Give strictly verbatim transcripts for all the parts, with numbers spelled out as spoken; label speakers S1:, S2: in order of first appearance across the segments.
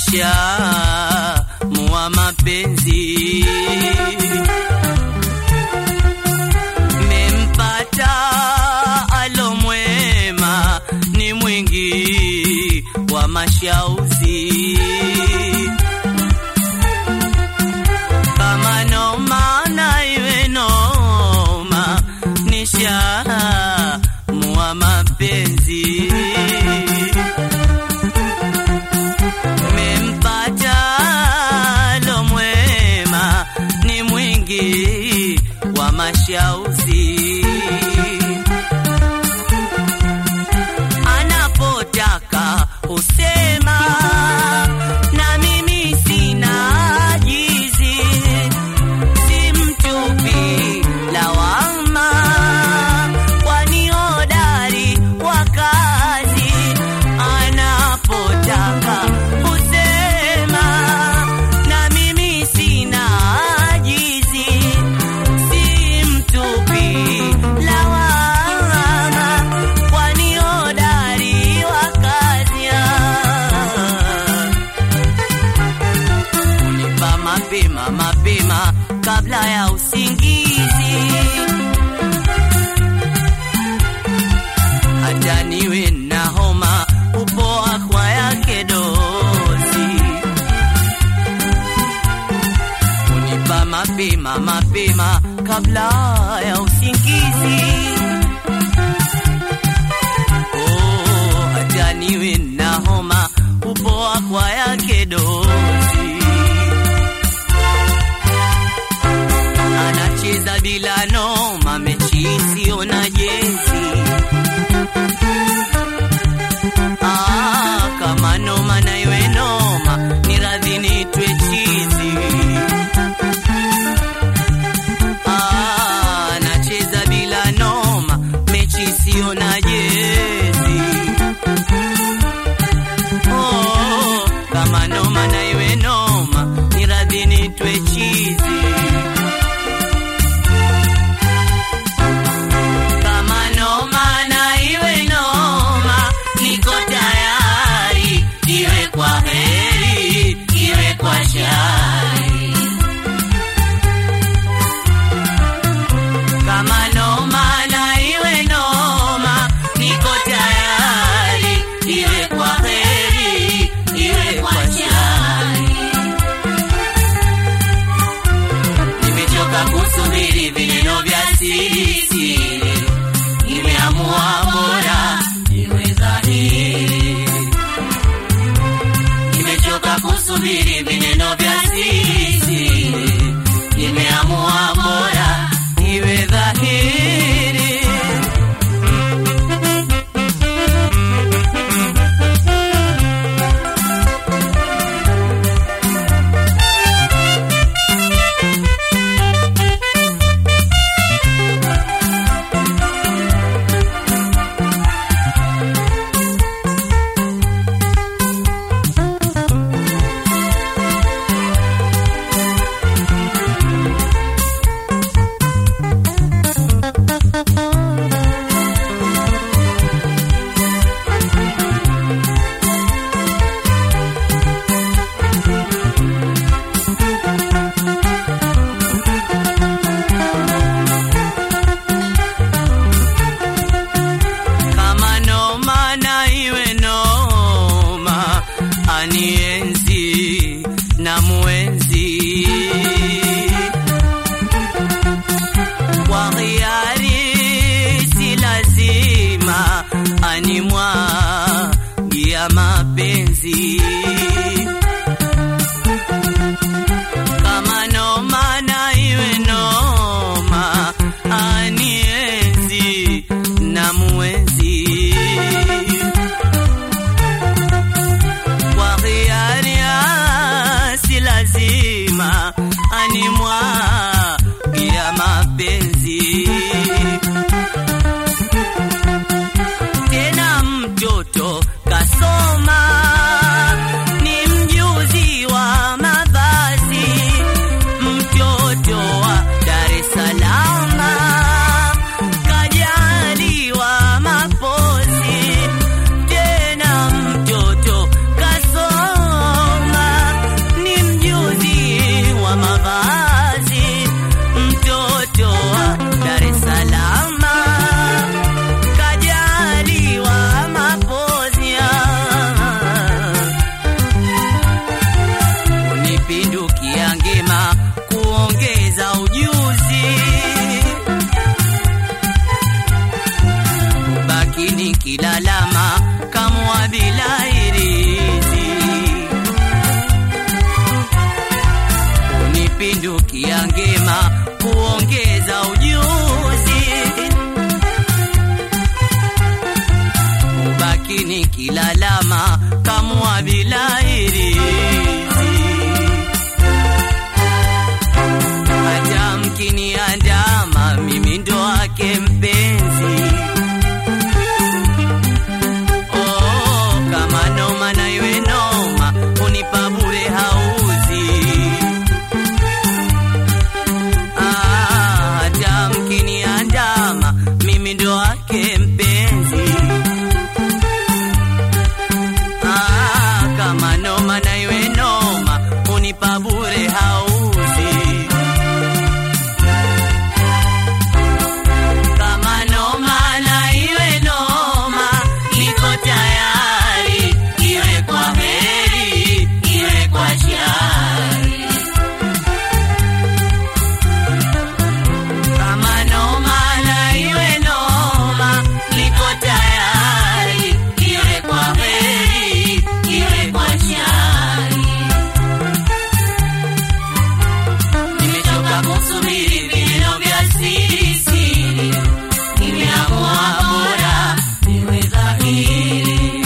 S1: nisha mua mapenzi. Mempata alomwema, ni mwingi wa mashauzi. Kama noma na iwe noma, nisha mua mapenzi. Mempata alomwema, ni mwingi wa mashauzi. Anapotaka husema, na mimi sina jizi, simtupi lawama, kwani hodari wa kazi. Anapotaka husema, na mimi sina jizi, simtupi lawama, kwani hodari wa kazi. Unipa mapema mapema kabla ya usingizi, hata niwe na homa upoa kwa yake dozi. Unipa mapema mapema kabla ya usingizi, oh, hata niwe na homa upoa kwa yake dozi. Anacheza bila noma, mechi sio na jezi. Ah, kama noma na iwe noma, ni radhi nitwe chizi. Ah, anacheza bila noma, mechi sio na jezi. Oh, kama noma na iwe noma, ni radhi nitwe chizi. Kama noma na iwe noma, niko tayari, iwe kwa heri, iwe kwa shari. Kama noma na iwe noma, niko tayari, iwe kwa heri, iwe kwa shari. Nimechoka kusubiri vineno vya siri siri, nimeamua bora iwe dhahiri. Nimechoka kusubiri vineno vya siri siri, nimeamua bora iwe dhahiri. Kama noma na iwe noma, anienzi na muenzi. Kwa hiari si lazima, animwagia mapenzi. Kama noma na iwe noma, anienzi na muenzi. Kwa hiari si lazima, animwagia mapenzi. Tena mtoto kasoma, ni mjuzi wa mavazi. Mtoto wa Dar es Salaam, kajaliwa mapozi. Tena mtoto kasoma, kukupa bure hauzi. Kama noma na iwe noma, niko tayari, iwe kwa heri, iwe kwa shari. Kama noma na iwe noma, niko tayari, iwe kwa heri, iwe kwa shari. Nimechoka kusubiri vilio vya siri siri, nimeamua bora niwe dhahiri.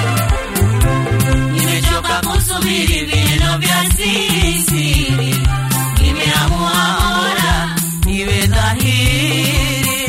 S1: Nimechoka kusubiri vilio vya siri siri, nimeamua bora niwe dhahiri.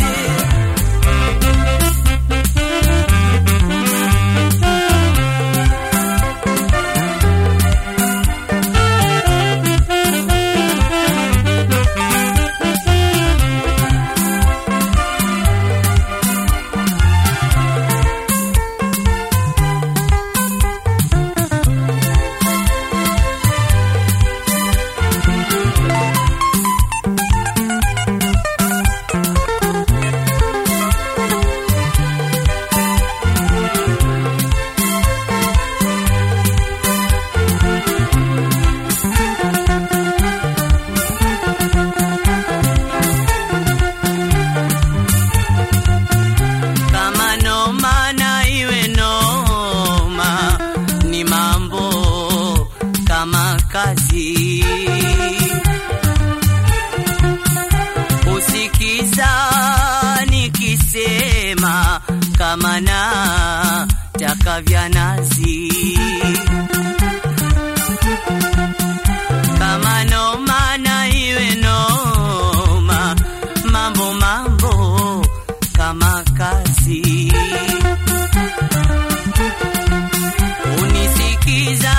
S1: Kama noma na iwe noma, ni mambo kama kazi. Usikiza nikisema kama na taka vya nazi. Kama noma na iwe noma, mambo mambo kama kazi. Unisikiza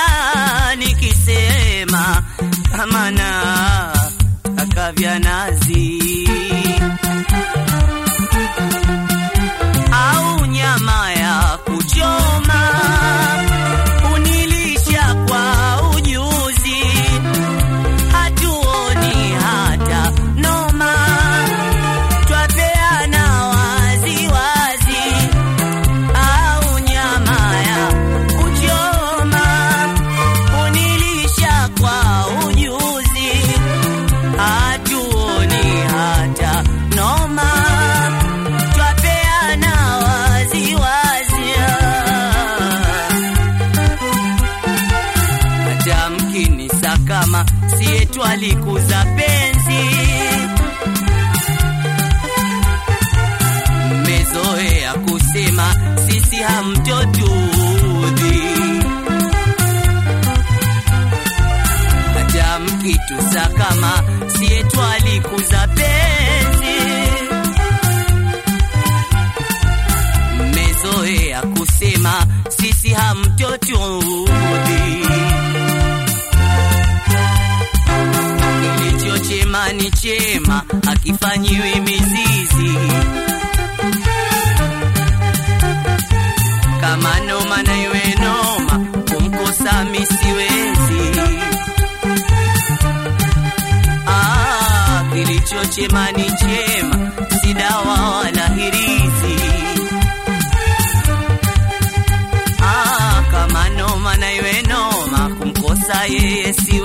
S1: nikisema kama na taka vya nazi, au nyama ya kuchoma unilisha kwa ujuzi. Hatuoni hata noma, twapeana wazi wazi. Au nyama ya kuchoma unilisha kwa ujuzi. Hatuoni hata noma, twapeana wazi wazi. Hata mkinisa kama siye twalikuza penzi, mmezoea kusema sisi hamtotudhi. Hata mkitusa kama siye twalikuza penzi, mmezoea kusema sisi hamtotudhi. Kilicho chema ni chema, hakifanyiwi mizizi. Kama noma na iwe noma, kumkosa mi siwezi. Ah, kilicho chema ni chema, si dawa wala hirizi. Ah, kama noma na iwe noma, kumkosa yeye siwezi.